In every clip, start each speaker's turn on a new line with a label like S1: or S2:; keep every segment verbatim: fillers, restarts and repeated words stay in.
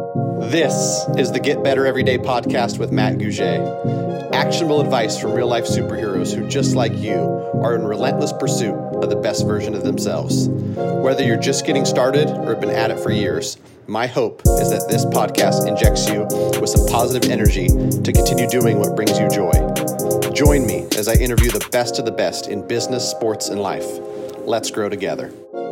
S1: This is the Get Better Everyday podcast with Matt Gouget. Actionable advice from real-life superheroes who, just like you, are in relentless pursuit of the best version of themselves. Whether you're just getting started or have been at it for years, my hope is that this podcast injects you with some positive energy to continue doing what brings you joy. Join me as I interview the best of the best in business, sports, and life. Let's grow together.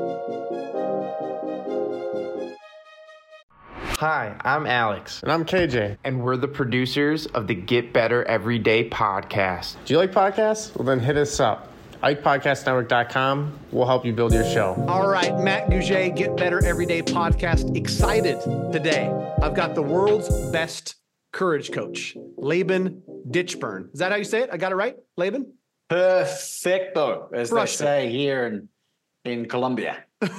S2: Hi, I'm Alex.
S3: And I'm K J.
S2: And we're the producers of the Get Better Everyday podcast.
S3: Do you like podcasts? Well, then hit us up. ike podcast network dot com. We'll help you build your show.
S1: All right, Matt Gouget, Get Better Everyday podcast. Excited today. I've got the world's best courage coach, Laban Ditchburn. Is that how you say it? I got it right, Laban?
S4: Perfecto, as
S1: Crushed
S4: they say here in, in Colombia.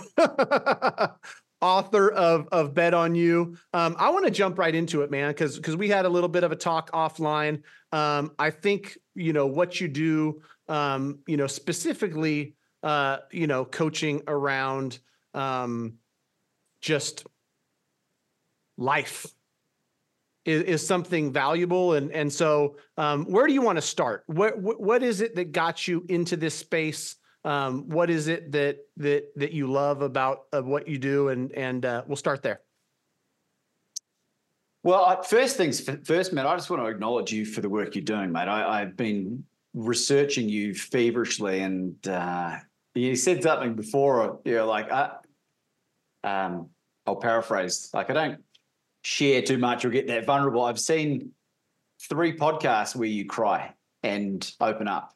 S1: Author of of Bet on You. Um, I want to jump right into it, man, because because we had a little bit of a talk offline. Um, I think, you know, what you do, um, you know, specifically, uh, you know, coaching around um, just life is, is something valuable. And and so um, where do you want to start? What, what what is it that got you into this space? Um, what is it that that that you love about uh, what you do, and and uh, we'll start there.
S4: Well, first things first, Matt. I just want to acknowledge you for the work you're doing, mate. I, I've been researching you feverishly, and uh, you said something before. You know, like I, um, I'll paraphrase. Like I don't share too much or get that vulnerable. I've seen three podcasts where you cry and open up.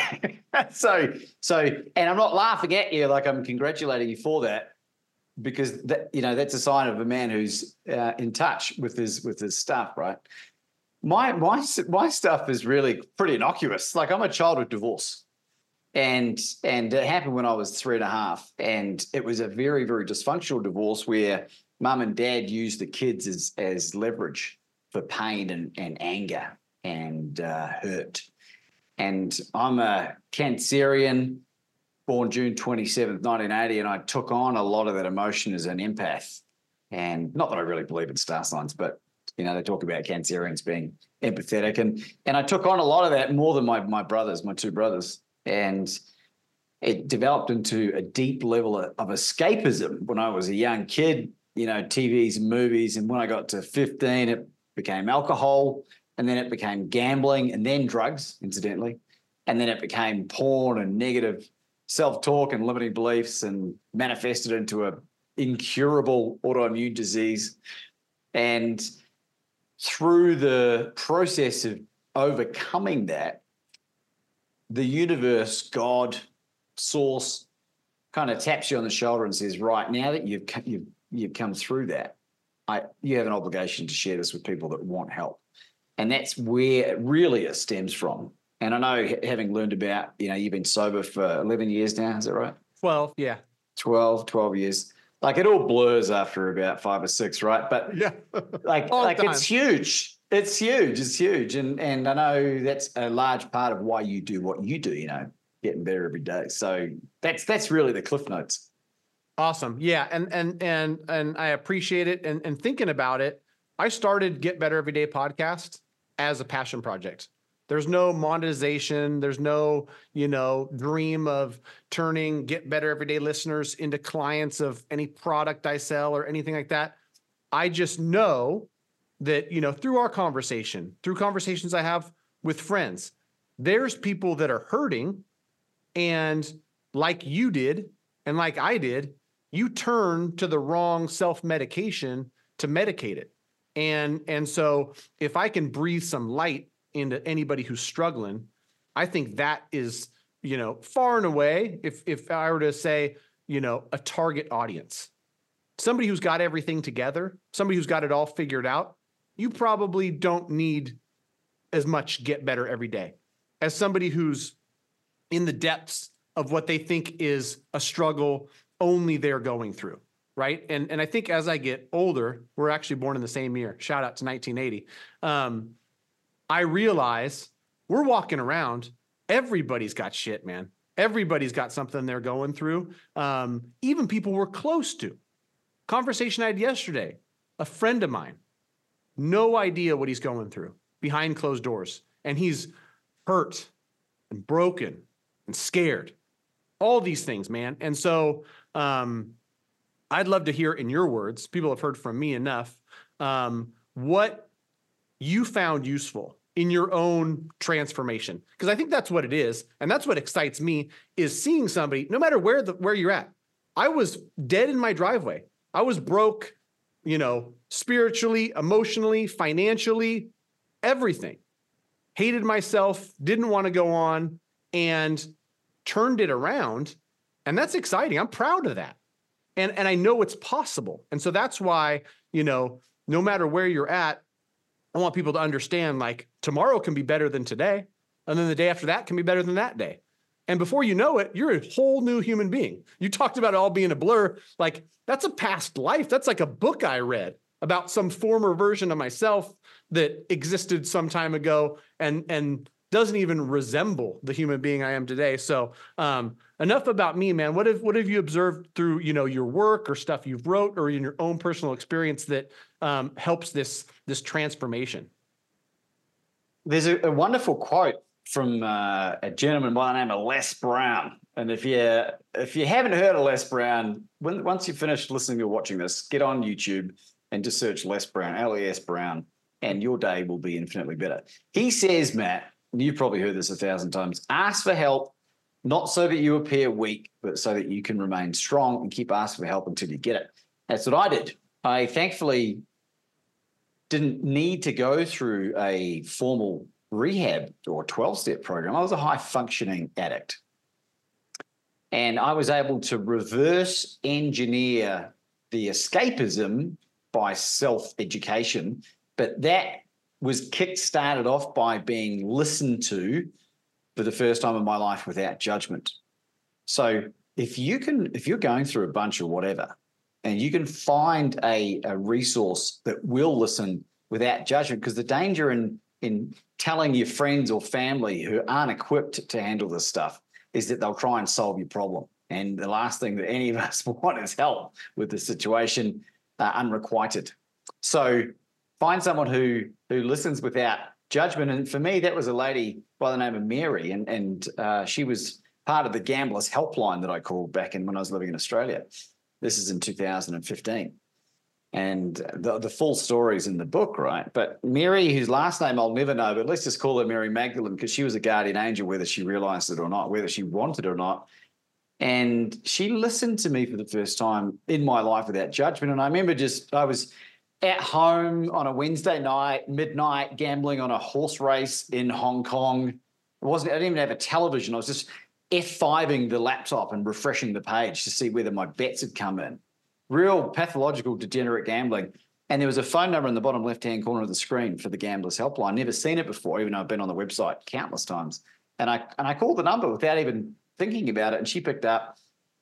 S4: so, so, and I'm not laughing at you, like I'm congratulating you for that, because that, you know, that's a sign of a man who's uh, in touch with his, with his stuff, right? My, my, my stuff is really pretty innocuous. Like I'm a child of divorce, and, and it happened when I was three and a half, and it was a very, very dysfunctional divorce where mum and dad used the kids as, as leverage for pain and, and anger and uh, hurt. And I'm a Cancerian, born June twenty-seventh, nineteen eighty, and I took on a lot of that emotion as an empath. And not that I really believe in star signs, but, you know, they talk about Cancerians being empathetic. And and I took on a lot of that more than my, my brothers, my two brothers. And it developed into a deep level of, of escapism when I was a young kid, you know, T Vs and movies. And when I got to fifteen, it became alcohol. And then it became gambling and then drugs, incidentally. And then it became porn and negative self-talk and limiting beliefs, and manifested into an incurable autoimmune disease. And through the process of overcoming that, the universe, God, source, kind of taps you on the shoulder and says, right, now that you've, you've, you've come through that, I, you have an obligation to share this with people that want help. And that's where it really stems from. And I know, having learned about, you know, you've been sober for eleven years now, is that right?
S1: twelve, yeah.
S4: twelve, twelve years. Like it all blurs after about five or six, right? But
S1: yeah,
S4: like, like it's huge. It's huge. It's huge. And and I know that's a large part of why you do what you do, you know, getting better every day. So that's that's really the Cliff Notes.
S1: Awesome. Yeah. And and and and I appreciate it. And and thinking about it, I started Get Better Everyday podcast as a passion project. There's no monetization. There's no, you know, dream of turning Get Better Everyday listeners into clients of any product I sell or anything like that. I just know that, you know, through our conversation, through conversations I have with friends, there's people that are hurting, and like you did, and like I did, you turn to the wrong self-medication to medicate it. And, and so if I can breathe some light into anybody who's struggling, I think that is, you know, far and away, if, if I were to say, you know, a target audience, somebody who's got everything together, somebody who's got it all figured out, you probably don't need as much Get Better every day as somebody who's in the depths of what they think is a struggle only they're going through. Right. And and I think as I get older, we're actually born in the same year. Shout out to nineteen eighty. Um, I realize we're walking around. Everybody's got shit, man. Everybody's got something they're going through. Um, even people we're close to. Conversation I had yesterday a friend of mine, no idea what he's going through behind closed doors. And he's hurt and broken and scared. All these things, man. And so um, I'd love to hear in your words, people have heard from me enough, um, what you found useful in your own transformation. Because I think that's what it is. And that's what excites me, is seeing somebody, no matter where the where you're at. I was dead in my driveway. I was broke, you know, spiritually, emotionally, financially, everything. Hated myself, didn't want to go on, and turned it around. And that's exciting. I'm proud of that. And, and I know it's possible. And so that's why, you know, no matter where you're at, I want people to understand, like, tomorrow can be better than today. And then the day after that can be better than that day. And before you know it, you're a whole new human being. You talked about it all being a blur. Like, that's a past life. That's like a book I read about some former version of myself that existed some time ago and, and doesn't even resemble the human being I am today. So um, enough about me, man. What have, what have you observed through, you know, your work or stuff you've wrote or in your own personal experience that um, helps this, this transformation?
S4: There's a, a wonderful quote from uh, a gentleman by the name of Les Brown. And if you if you haven't heard of Les Brown, when, once you finish listening or watching this, get on YouTube and just search Les Brown, L E S Brown, and your day will be infinitely better. He says, Matt, and you've probably heard this a thousand times, ask for help, not so that you appear weak, but so that you can remain strong, and keep asking for help until you get it. That's what I did. I thankfully didn't need to go through a formal rehab or twelve-step program. I was a high-functioning addict. And I was able to reverse engineer the escapism by self-education, but that was kick-started off by being listened to for the first time in my life without judgment. So if you can, if you're going through a bunch of whatever, and you can find a, a resource that will listen without judgment, because the danger in, in telling your friends or family who aren't equipped to handle this stuff is that they'll try and solve your problem. And the last thing that any of us want is help with the situation uh, unrequited. So find someone who who listens without judgment. And for me, that was a lady by the name of Mary. And, and uh, she was part of the Gamblers Helpline that I called back in when I was living in Australia. This is in two thousand fifteen. And the, the full story's in the book, right? But Mary, whose last name I'll never know, but let's just call her Mary Magdalene, because she was a guardian angel, whether she realized it or not, whether she wanted it or not. And she listened to me for the first time in my life without judgment. And I remember just, I was at home on a Wednesday night, midnight, gambling on a horse race in Hong Kong. It wasn't, I didn't even have a television. I was just F five-ing the laptop and refreshing the page to see whether my bets had come in. Real pathological, degenerate gambling. And there was a phone number in the bottom left-hand corner of the screen for the Gamblers Helpline. Never seen it before, even though I've been on the website countless times. And I and I called the number without even thinking about it, and she picked up.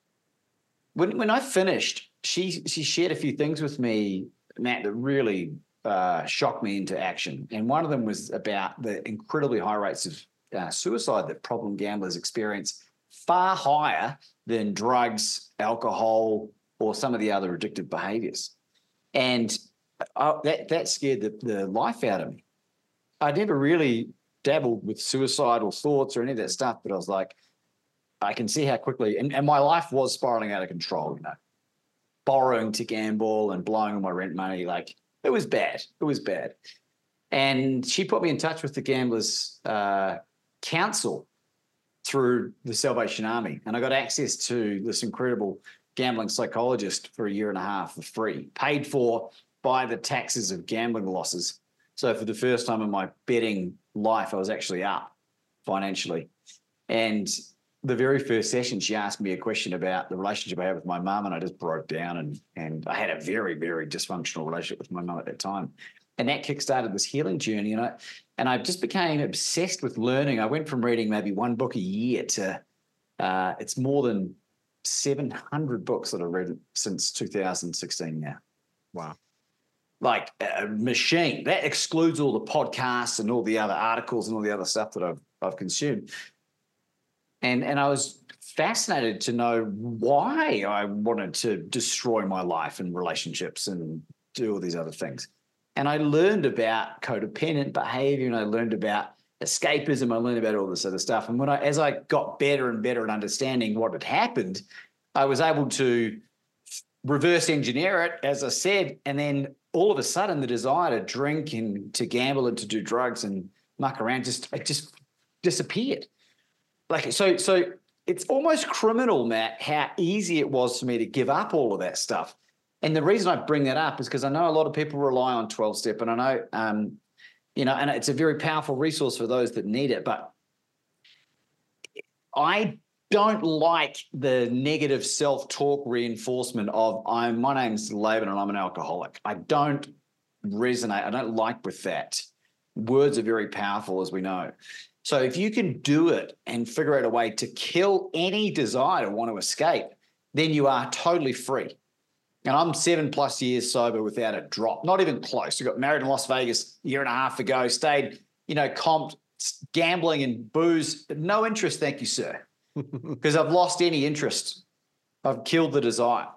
S4: When when I finished, she she shared a few things with me, Matt, that really uh, shocked me into action. And one of them was about the incredibly high rates of uh, suicide that problem gamblers experience, far higher than drugs, alcohol, or some of the other addictive behaviors. And I, that that scared the, the life out of me. I never really dabbled with suicidal thoughts or any of that stuff, but I was like, I can see how quickly, and, and my life was spiraling out of control, you know, borrowing to gamble and blowing all my rent money. Like, it was bad. It was bad. And she put me in touch with the Gamblers uh, Council through the Salvation Army. And I got access to this incredible gambling psychologist for a year and a half for free, paid for by the taxes of gambling losses. So for the first time in my betting life, I was actually up financially. And the very first session, she asked me a question about the relationship I had with my mum, and I just broke down, and and I had a very, very dysfunctional relationship with my mum at that time. And that kickstarted this healing journey. And I, and I just became obsessed with learning. I went from reading maybe one book a year to uh, it's more than seven hundred books that I've read since two thousand sixteen now.
S1: Wow.
S4: Like a machine. That excludes all the podcasts and all the other articles and all the other stuff that I've I've consumed. And and I was fascinated to know why I wanted to destroy my life and relationships and do all these other things. And I learned about codependent behavior, and I learned about escapism. I learned about all this other stuff. And when I, as I got better and better at understanding what had happened, I was able to reverse engineer it, as I said, and then all of a sudden the desire to drink and to gamble and to do drugs and muck around just it just disappeared. Like so, so it's almost criminal, Matt, how easy it was for me to give up all of that stuff. And the reason I bring that up is because I know a lot of people rely on twelve step, and I know, um, you know, and it's a very powerful resource for those that need it. But I don't like the negative self-talk reinforcement of I'm my name's Laban and I'm an alcoholic. I don't resonate. I don't like with that. Words are very powerful, as we know. So if you can do it and figure out a way to kill any desire to want to escape, then you are totally free. And I'm seven plus years sober without a drop, not even close. I got married in Las Vegas a year and a half ago, stayed, you know, comped, gambling and booze. No interest, thank you, sir. Because I've lost any interest. I've killed the desire.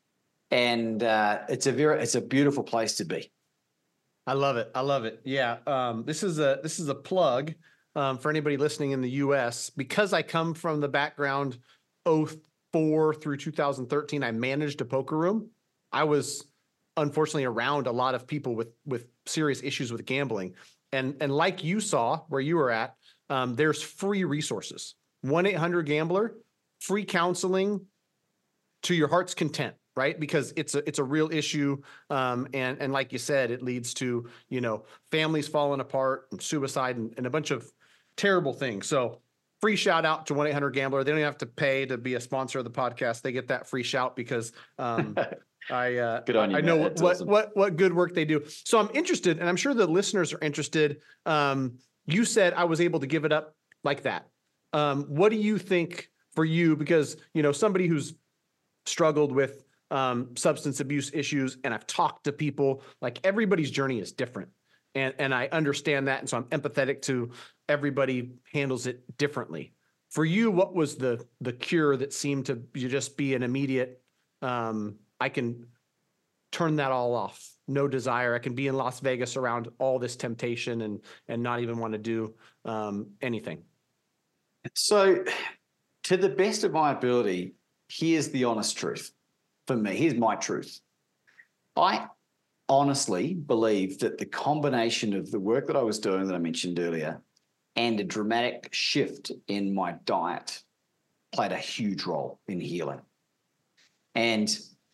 S4: And uh, it's a very, it's a beautiful place to be.
S1: I love it. I love it. Yeah. Um, this is a, this is a plug um, for anybody listening in the U S because I come from the background oh four through two thousand thirteen. I managed a poker room. I was unfortunately around a lot of people with, with serious issues with gambling. And, and like you saw where you were at, um, there's free resources. one eight hundred gambler, free counseling to your heart's content, right? Because it's a, it's a real issue. Um, and, and like you said, it leads to, you know, families falling apart and suicide and, and a bunch of terrible things. So free shout out to one eight hundred gambler. They don't even have to pay to be a sponsor of the podcast. They get that free shout because, um, I, uh,
S4: Good on you,
S1: I know
S4: Matt.
S1: what, what,
S4: Awesome.
S1: what, what good work they do. So I'm interested, and I'm sure the listeners are interested. Um, you said I was able to give it up like that. Um, what do you think for you? Because, you know, somebody who's struggled with um, substance abuse issues, and I've talked to people, like everybody's journey is different. And, and I understand that. And so I'm empathetic to everybody handles it differently. For you, what was the, the cure that seemed to just be an immediate, um, I can turn that all off. No desire. I can be in Las Vegas around all this temptation and, and not even want to do um, anything.
S4: So, to the best of my ability, here's the honest truth for me. Here's my truth. I honestly believe that the combination of the work that I was doing that I mentioned earlier and a dramatic shift in my diet played a huge role in healing. And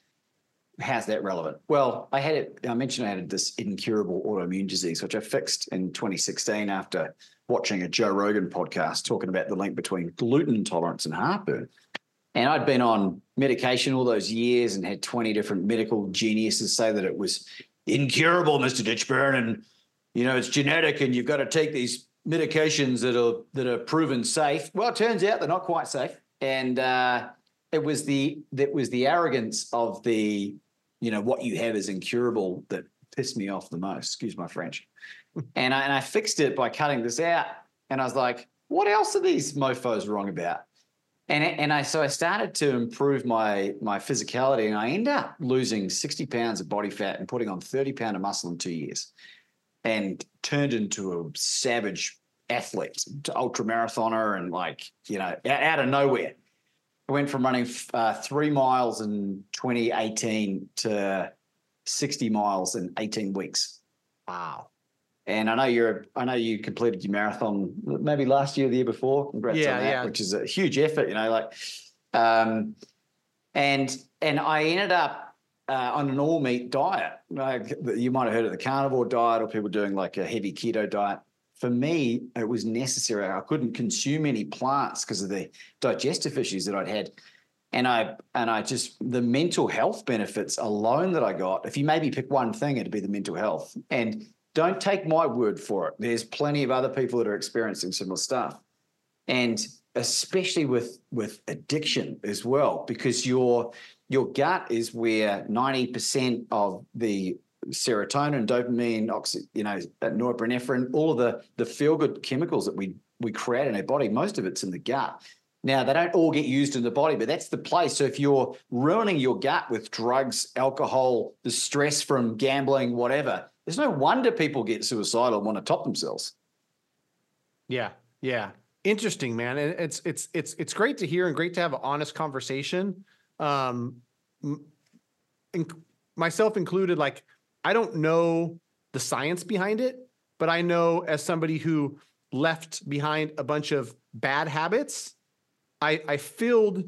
S4: how's that relevant? Well, I had it, I mentioned I had this incurable autoimmune disease, which I fixed in twenty sixteen after watching a Joe Rogan podcast talking about the link between gluten intolerance and heartburn. And I'd been on medication all those years and had twenty different medical geniuses say that it was incurable, Mister Ditchburn, and, you know, it's genetic and you've got to take these medications that are that are proven safe. Well, it turns out they're not quite safe. And uh, it was the that was the arrogance of the, you know, what you have is incurable that pissed me off the most. Excuse my French. And I, and I fixed it by cutting this out. And I was like, what else are these mofos wrong about? And and I so I started to improve my my physicality, and I ended up losing sixty pounds of body fat and putting on thirty pounds of muscle in two years, and turned into a savage athlete, to ultra marathoner, and like, you know, out, out of nowhere. I went from running uh, three miles in twenty eighteen to sixty miles in eighteen weeks.
S1: Wow.
S4: And I know you're, I know you completed your marathon maybe last year, or the year before. Congrats
S1: Yeah,
S4: on that,
S1: yeah.
S4: which is a huge effort, you know, like, um, and, and I ended up uh, on an all meat diet. Like, you might've heard of the carnivore diet, or people doing like a heavy keto diet. For me, it was necessary. I couldn't consume any plants because of the digestive issues that I'd had. And I, and I just, the mental health benefits alone that I got, if you maybe pick one thing, it'd be the mental health. And don't take my word for it. There's plenty of other people that are experiencing similar stuff. And especially with, with addiction as well, because your, your gut is where ninety percent of the serotonin, dopamine, oxy, you know, norepinephrine, all of the, the feel-good chemicals that we, we create in our body, most of it's in the gut. Now, they don't all get used in the body, but that's the place. So if you're ruining your gut with drugs, alcohol, the stress from gambling, whatever, there's no wonder people get suicidal and want to top themselves.
S1: Yeah. Yeah. Interesting, man. And it's, it's, it's, it's great to hear and great to have an honest conversation. Um, in, myself included, like, I don't know the science behind it, but I know as somebody who left behind a bunch of bad habits, I, I filled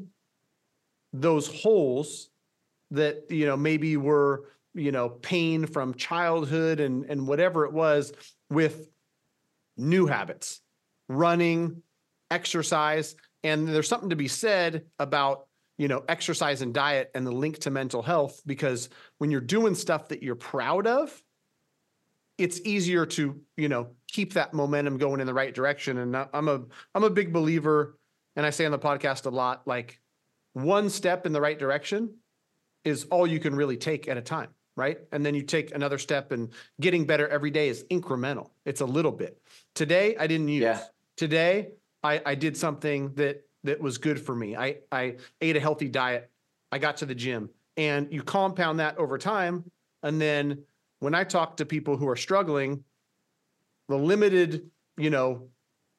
S1: those holes that, you know, maybe were, you know, pain from childhood and, and whatever it was with new habits, running, exercise. And there's something to be said about, you know, exercise and diet and the link to mental health, because when you're doing stuff that you're proud of, it's easier to, you know, keep that momentum going in the right direction. And I'm a, I'm a big believer, and I say on the podcast a lot, like, one step in the right direction is all you can really take at a time, right? And then you take another step, and getting better every day is incremental. It's a little bit. Today, I didn't use.
S4: Yeah.
S1: Today, I, I did something that that was good for me. I, I ate a healthy diet. I got to the gym, and you compound that over time. And then when I talk to people who are struggling, the limited, you know,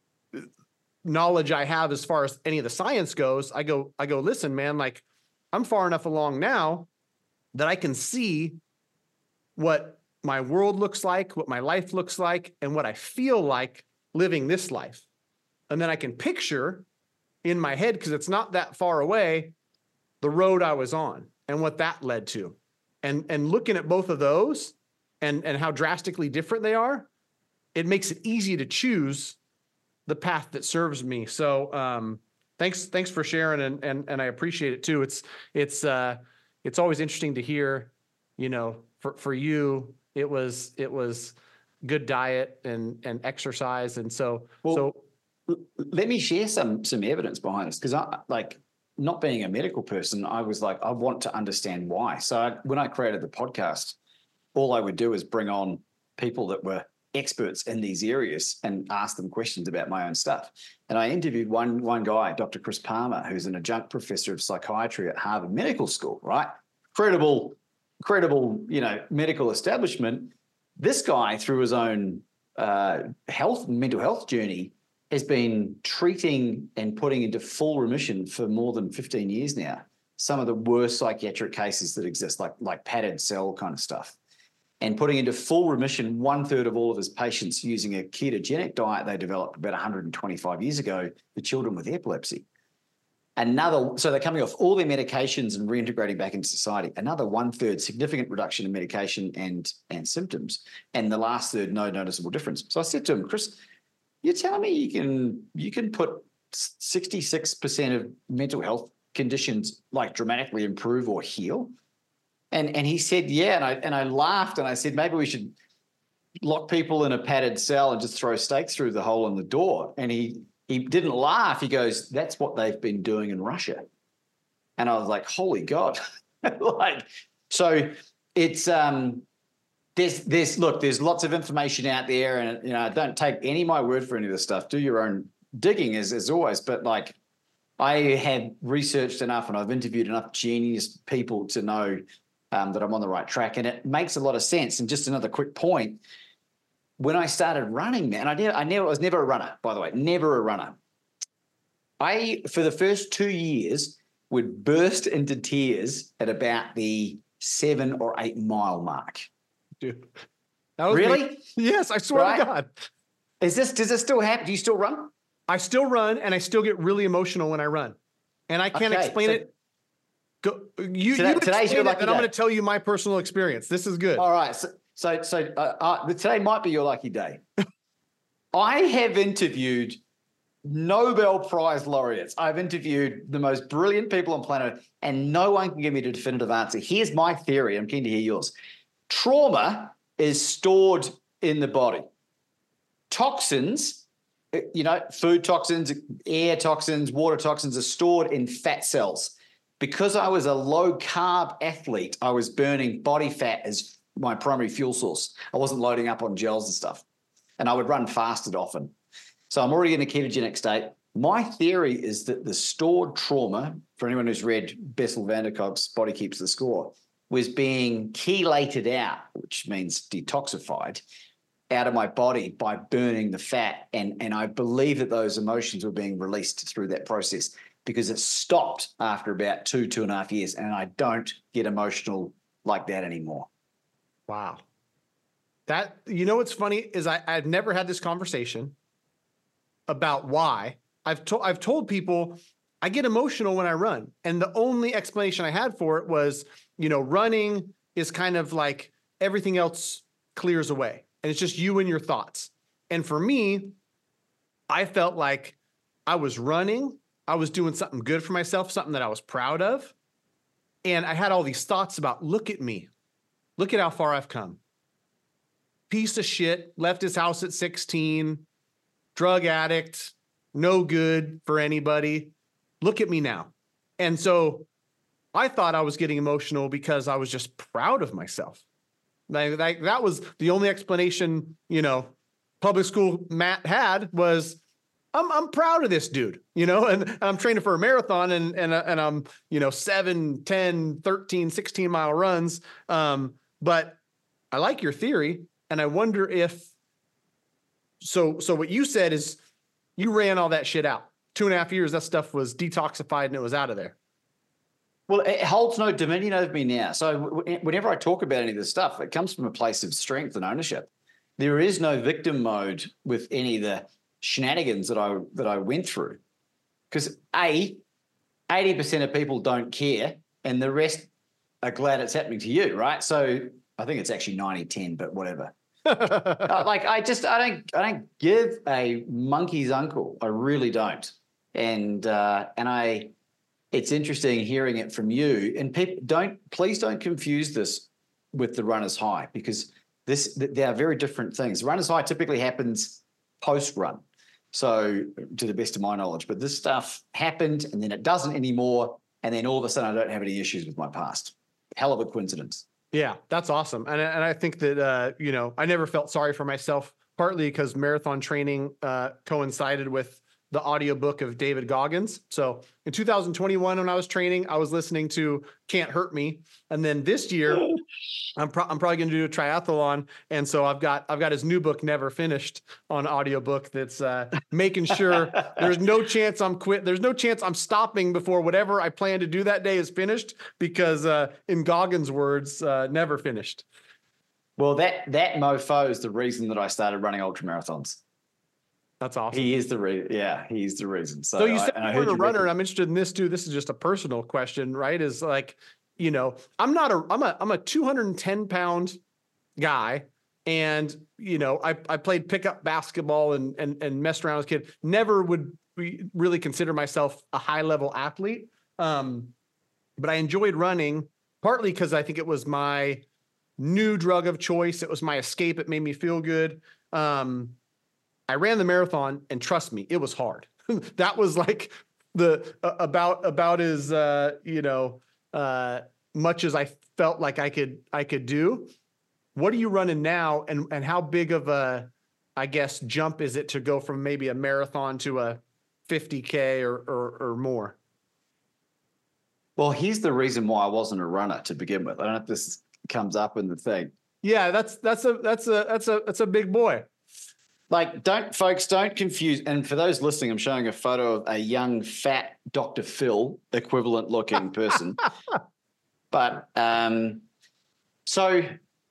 S1: knowledge I have as far as any of the science goes, I go, I go, listen, man, like, I'm far enough along now that I can see what my world looks like, what my life looks like, and what I feel like living this life. And then I can picture in my head, because it's not that far away, the road I was on and what that led to. And, and looking at both of those and, and how drastically different they are, it makes it easy to choose the path that serves me. So, um, thanks, thanks for sharing. And, and, and I appreciate it too. It's, it's, uh, it's always interesting to hear, you know, for, for you, it was, it was good diet and, and exercise. And so,
S4: Well,
S1: so
S4: let me share some, some evidence behind this. Cause I, like, not being a medical person, I was like, I want to understand why. So I, when I created the podcast, all I would do is bring on people that were experts in these areas and ask them questions about my own stuff. And I interviewed one, one guy, Doctor Chris Palmer, who's an adjunct professor of psychiatry at Harvard Medical School, right? Credible, credible, you know, medical establishment. This guy, through his own uh, health, mental health journey, has been treating and putting into full remission for more than fifteen years now some of the worst psychiatric cases that exist, like, like padded cell kind of stuff, and putting into full remission one third of all of his patients using a ketogenic diet they developed about one hundred twenty-five years ago for children with epilepsy. Another, so they're coming off all their medications and reintegrating back into society. Another one third significant reduction in medication and, and symptoms. And the last third, no noticeable difference. So I said to him, Chris, you're telling me you can, you can put sixty-six percent of mental health conditions like dramatically improve or heal? And and he said, yeah. And I and I laughed and I said, maybe we should lock people in a padded cell and just throw stakes through the hole in the door. And he he didn't laugh. He goes, that's what they've been doing in Russia. And I was like, holy God. Like, so it's um there's there's look, there's lots of information out there, and you know, don't take any of my word for any of this stuff. Do your own digging as as always. But like, I have researched enough and I've interviewed enough genius people to know Um, that I'm on the right track, and it makes a lot of sense. And just another quick point: when I started running, man, I never, I never I was never a runner, by the way, never a runner. I, for the first two years, would burst into tears at about the seven or eight mile mark.
S1: Dude, that was
S4: Really?
S1: me. Yes, I swear
S4: Right?
S1: to God.
S4: Is this? Does this still happen? Do you still run?
S1: I still run, and I still get really emotional when I run, and I can't
S4: Okay,
S1: explain
S4: so-
S1: it. Go, you,
S4: Today-
S1: you
S4: today's
S1: explain
S4: your
S1: it,
S4: lucky
S1: and I'm
S4: day.
S1: going to tell you my personal experience. This is good.
S4: All right. So, so, so uh, uh, today might be your lucky day. I have interviewed Nobel Prize laureates. I've interviewed the most brilliant people on planet, and no one can give me the definitive answer. Here's my theory. I'm keen to hear yours. Trauma is stored in the body. Toxins, you know, food toxins, air toxins, water toxins are stored in fat cells. Because I was a low-carb athlete, I was burning body fat as my primary fuel source. I wasn't loading up on gels and stuff. And I would run fasted often. So I'm already in a ketogenic state. My theory is that the stored trauma, for anyone who's read Bessel van der Kolk's Body Keeps the Score, was being chelated out, which means detoxified, out of my body by burning the fat. And, and I believe that those emotions were being released through that process because it stopped after about two, two and a half years. And I don't get emotional like that anymore.
S1: Wow. That, you know, what's funny is I, I've never had this conversation about why. I've told, I've told people I get emotional when I run. And the only explanation I had for it was, you know, running is kind of like everything else clears away. And it's just you and your thoughts. And for me, I felt like I was running. I was doing something good for myself, something that I was proud of. And I had all these thoughts about, look at me. Look at how far I've come. Piece of shit, left his house at sixteen, drug addict, no good for anybody. Look at me now. And so I thought I was getting emotional because I was just proud of myself. Like, like that was the only explanation, you know, public school Matt had was, I'm I'm proud of this dude, you know, and, and I'm training for a marathon and and and I'm, you know, seven, ten, thirteen, sixteen mile runs. Um, but I like your theory. And I wonder if, so, so what you said is you ran all that shit out. Two and a half years, that stuff was detoxified and it was out of there.
S4: Well, it holds no dominion over me now. So whenever I talk about any of this stuff, it comes from a place of strength and ownership. There is no victim mode with any of the shenanigans that I that I went through. Because A, eighty percent of people don't care and the rest are glad it's happening to you, right? So I think it's actually ninety ten, but whatever. uh, like I just I don't I don't give a monkey's uncle. I really don't. And uh, and I it's interesting hearing it from you. And people don't please don't confuse this with the runner's high, because this they are very different things. The runner's high typically happens post run. So to the best of my knowledge, but this stuff happened and then it doesn't anymore. And then all of a sudden I don't have any issues with my past. Hell of a coincidence.
S1: Yeah, that's awesome. And, and I think that, uh, you know, I never felt sorry for myself, partly because marathon training uh, coincided with the audiobook of David Goggins. So in two thousand twenty-one, when I was training, I was listening to Can't Hurt Me. And then this year, I'm, pro- I'm probably going to do a triathlon. And so I've got I've got his new book, Never Finished, on audiobook that's uh, making sure there's no chance I'm quit. There's no chance I'm stopping before whatever I plan to do that day is finished, because uh, in Goggins' words, uh, never finished.
S4: Well, that that mofo is the reason that I started running ultra marathons.
S1: That's awesome.
S4: He is the reason. Yeah, he's the reason. So,
S1: so you said
S4: I,
S1: you were a runner, and I'm interested in this too. This is just a personal question, right? Is like, you know, I'm not a, I'm a, I'm a two hundred ten pound guy. And, you know, I, I played pickup basketball and, and, and messed around as a kid. Never would be, really consider myself a high level athlete. Um, but I enjoyed running partly because I think it was my new drug of choice. It was my escape. It made me feel good. Um, I ran the marathon, and trust me, it was hard. That was like the uh, about about as uh, you know uh, much as I felt like I could I could do. What are you running now, and and how big of a, I guess, jump is it to go from maybe a marathon to a fifty K or or, or more?
S4: Well, here's the reason why I wasn't a runner to begin with. I don't know if this comes up in the thing.
S1: Yeah, that's that's a that's a that's a that's a big boy.
S4: Like, don't, folks, don't confuse. And for those listening, I'm showing a photo of a young, fat Doctor Phil equivalent looking person. But um, so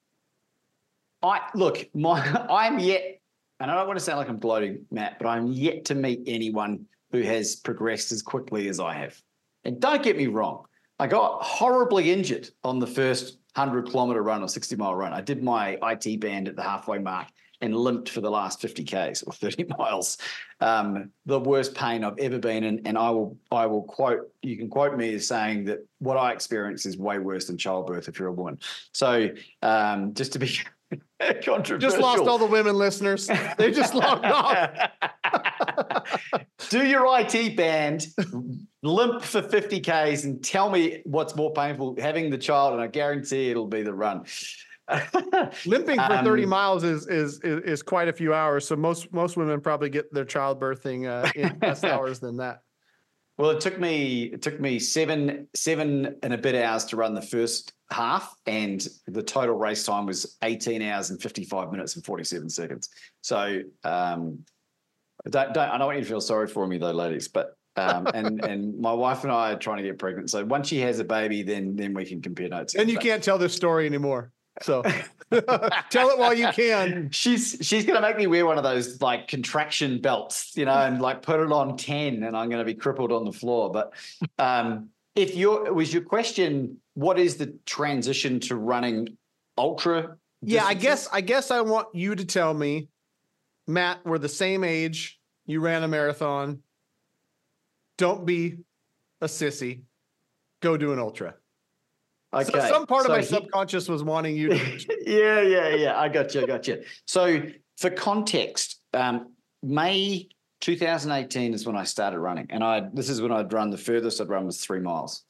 S4: I look, my I'm yet, and I don't want to sound like I'm gloating, Matt, but I'm yet to meet anyone who has progressed as quickly as I have. And don't get me wrong, I got horribly injured on the first hundred kilometer run or sixty mile run. I did my I T band at the halfway mark and limped for the last fifty Ks or thirty miles. Um, the worst pain I've ever been in. And I will, I will quote, you can quote me as saying that what I experienced is way worse than childbirth if you're a woman. So um, just to be controversial.
S1: Just lost all the women listeners. They just logged off.
S4: Do your I T band, limp for fifty Ks and tell me what's more painful, having the child, and I guarantee it'll be the run.
S1: Limping for thirty
S4: Um,
S1: miles is, is is is quite a few hours. So most most women probably get their childbirthing uh, in less hours than that.
S4: Well, it took me it took me seven seven and a bit hours to run the first half, and the total race time was eighteen hours and fifty-five minutes and forty-seven seconds. So um, don't, don't I don't want you to feel sorry for me though, ladies, but. Um, and and my wife and I are trying to get pregnant. So once she has a baby, then then we can compare notes.
S1: And you
S4: But
S1: can't tell this story anymore. So tell it while you can.
S4: She's she's gonna make me wear one of those like contraction belts, you know, and like put it on ten, and I'm gonna be crippled on the floor. But um, if your was your question, what is the transition to running ultra?
S1: Yeah, I
S4: distances?
S1: guess I guess I want you to tell me, Matt, we're the same age. You ran a marathon. Don't be a sissy. Go do an ultra.
S4: Okay.
S1: So some part
S4: So
S1: of my
S4: he-
S1: subconscious was wanting you to.
S4: yeah, yeah, yeah. I got you. I got you. So for context, um, May two thousand eighteen is when I started running, and I this is when I'd run the furthest I'd run was three miles.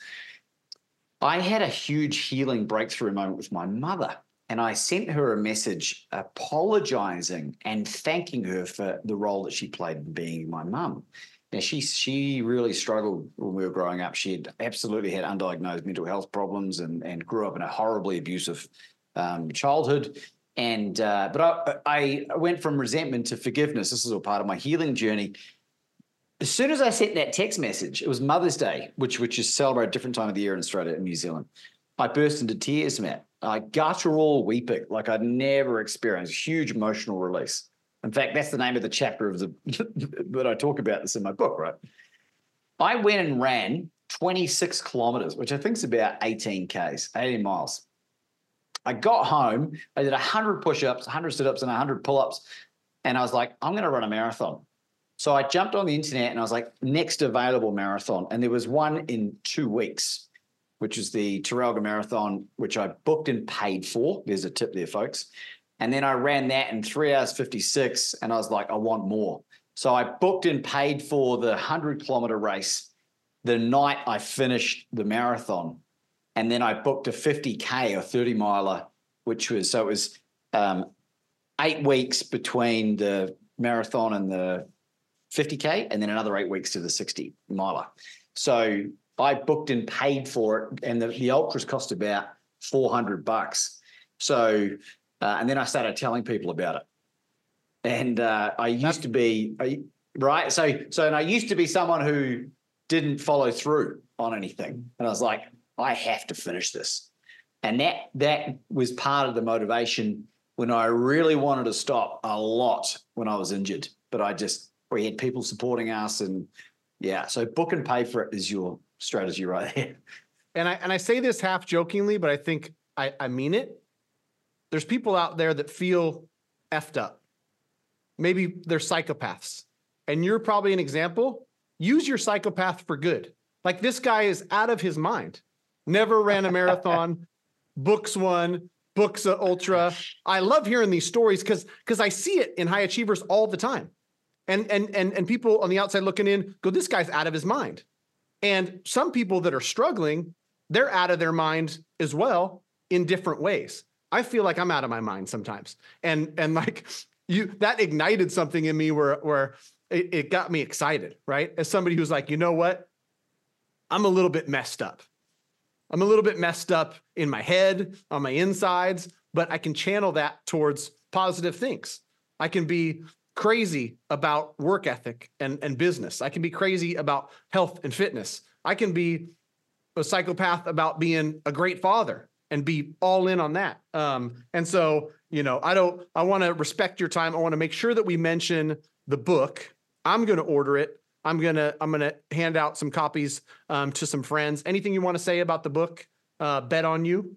S4: I had a huge healing breakthrough moment with my mother, and I sent her a message apologizing and thanking her for the role that she played in being my mum. Now, she she really struggled when we were growing up. She had absolutely had undiagnosed mental health problems and, and grew up in a horribly abusive um, childhood. And uh, but I, I went from resentment to forgiveness. This is all part of my healing journey. As soon as I sent that text message, it was Mother's Day, which which is celebrated a different time of the year in Australia and New Zealand. I burst into tears, Matt. I guttural weeping like I'd never experienced. Huge emotional release. In fact, that's the name of the chapter of the that I talk about this in my book, right? I went and ran twenty-six kilometers, which I think is about eighteen Ks, eighteen miles. I got home, I did one hundred push-ups, one hundred sit-ups, and one hundred pull-ups, and I was like, I'm going to run a marathon. So I jumped on the internet and I was like, next available marathon. And there was one in two weeks, which is the Terralga Marathon, which I booked and paid for. There's a tip there, folks. And then I ran that in three hours fifty-six, and I was like, I want more. So I booked and paid for the one hundred kilometer race the night I finished the marathon. And then I booked a fifty K or thirty miler, which was, so it was um, eight weeks between the marathon and the fifty K, and then another eight weeks to the sixty miler. So I booked and paid for it, and the, the ultras cost about four hundred bucks. So, uh, and then I started telling people about it. And uh, I used to be, I, right? So, so, and I used to be someone who didn't follow through on anything. And I was like, I have to finish this. And that, that was part of the motivation when I really wanted to stop a lot when I was injured, but I just, we had people supporting us, and yeah, so book and pay for it is your strategy right there.
S1: And I and I say this half jokingly, but I think I, I mean it. There's people out there that feel effed up. Maybe they're psychopaths. And you're probably an example. Use your psychopath for good. Like, this guy is out of his mind. Never ran a marathon, books one, books a ultra. I love hearing these stories because because I see it in high achievers all the time. And, and, and, and people on the outside looking in go, this guy's out of his mind. And some people that are struggling, they're out of their mind as well in different ways. I feel like I'm out of my mind sometimes. And, and like you, that ignited something in me where, where it, it got me excited, right? As somebody who's like, you know what? I'm a little bit messed up. I'm a little bit messed up in my head, on my insides, but I can channel that towards positive things. I can be crazy about work ethic and, and business. I can be crazy about health and fitness. I can be a psychopath about being a great father and be all in on that. Um, and so, you know, I don't, I want to respect your time. I want to make sure that we mention the book. I'm going to order it. I'm going to, I'm going to hand out some copies um, to some friends. Anything you want to say about the book? Uh, Bet on You?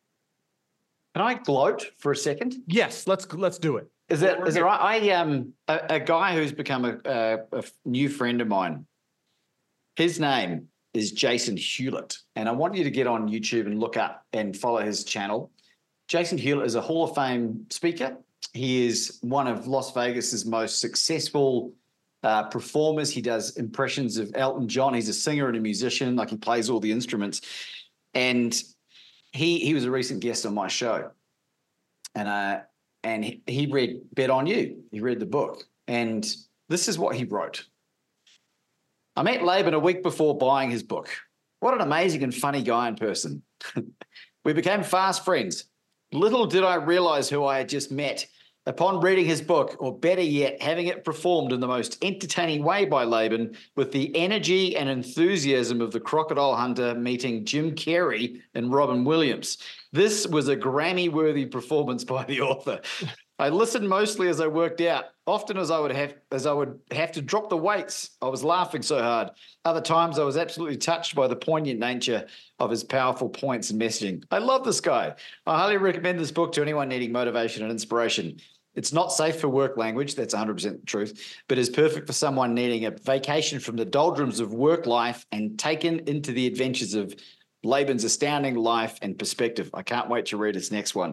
S4: Can I gloat for a second?
S1: Yes, let's, let's do it.
S4: Is that is it right? I um a, a guy who's become a, a, a new friend of mine. His name is Jason Hewlett, and I want you to get on YouTube and look up and follow his channel. Jason Hewlett is a Hall of Fame speaker. He is one of Las Vegas's most successful uh, performers. He does impressions of Elton John. He's a singer and a musician. Like, he plays all the instruments, and he he was a recent guest on my show. and uh, and he, he read Bet on You. He read the book, and this is what he wrote. I met Laban a week before buying his book. What an amazing and funny guy in person. We became fast friends. Little did I realize who I had just met. Upon reading his book, or better yet, having it performed in the most entertaining way by Laban, with the energy and enthusiasm of the crocodile hunter meeting Jim Carrey and Robin Williams. This was a Grammy-worthy performance by the author. I listened mostly as I worked out. Often as I would have as I would have to drop the weights, I was laughing so hard. Other times I was absolutely touched by the poignant nature of his powerful points and messaging. I love this guy. I highly recommend this book to anyone needing motivation and inspiration. It's not safe for work language, that's one hundred percent the truth, but is perfect for someone needing a vacation from the doldrums of work life and taken into the adventures of Laban's astounding life and perspective. I can't wait to read his next one.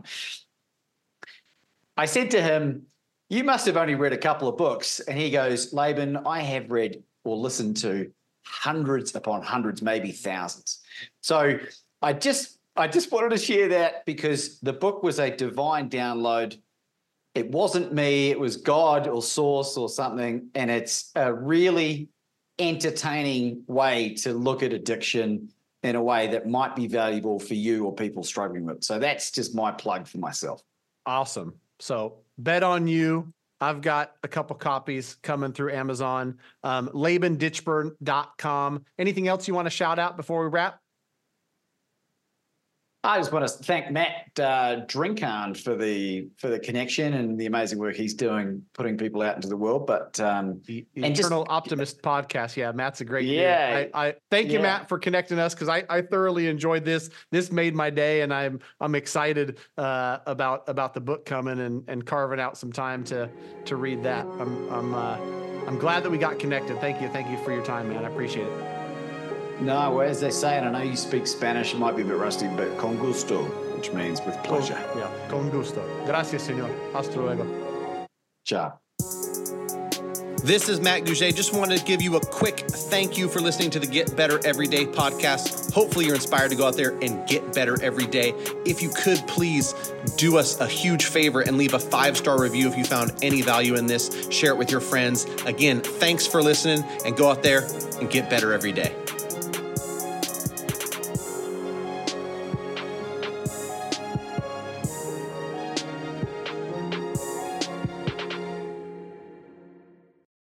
S4: I said to him, you must have only read a couple of books. And he goes, Laban, I have read or listened to hundreds upon hundreds, maybe thousands. So I just, I just wanted to share that because the book was a divine download. It wasn't me, it was God or source or something. And it's a really entertaining way to look at addiction in a way that might be valuable for you or people struggling with it. So that's just my plug for myself.
S1: Awesome. So Bet on You. I've got a couple copies coming through Amazon. Um, Laban Ditchburn dot com. Anything else you want to shout out before we wrap?
S4: I just want to thank Matt uh, Drinkard for the for the connection and the amazing work he's doing, putting people out into the world. But um,
S1: the
S4: and
S1: Eternal
S4: just,
S1: Optimist podcast. Yeah, Matt's a great
S4: yeah.
S1: dude. I, I thank you,
S4: yeah.
S1: Matt, for connecting us because I, I thoroughly enjoyed this. This made my day, and I'm I'm excited uh, about about the book coming and and carving out some time to to read that. I'm I'm uh, I'm glad that we got connected. Thank you, thank you for your time, man. I appreciate it.
S4: No, well, as they say, and I know you speak Spanish, it might be a bit rusty, but con gusto, which means with pleasure.
S1: Con, yeah, con gusto. Gracias, señor. Hasta luego.
S4: Ciao.
S5: This is Matt Gouget. Just wanted to give you a quick thank you for listening to the Get Better Everyday podcast. Hopefully you're inspired to go out there and get better every day. If you could please do us a huge favor and leave a five-star review if you found any value in this. Share it with your friends. Again, thanks for listening and go out there and get better every day.